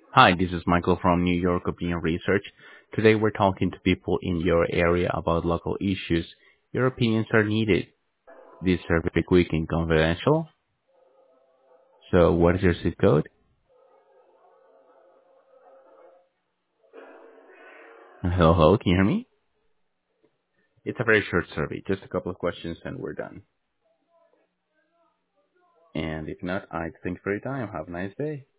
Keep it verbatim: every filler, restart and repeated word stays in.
Hi, this is Michael from New York Opinion Research. Today we're talking to people in your area about local issues. Your opinions are needed. This survey is quick and confidential. So what is your zip code? Hello, hello, can you hear me? It's a very short survey, just a couple of questions and we're done. And if not, I thank you for your time. Have a nice day.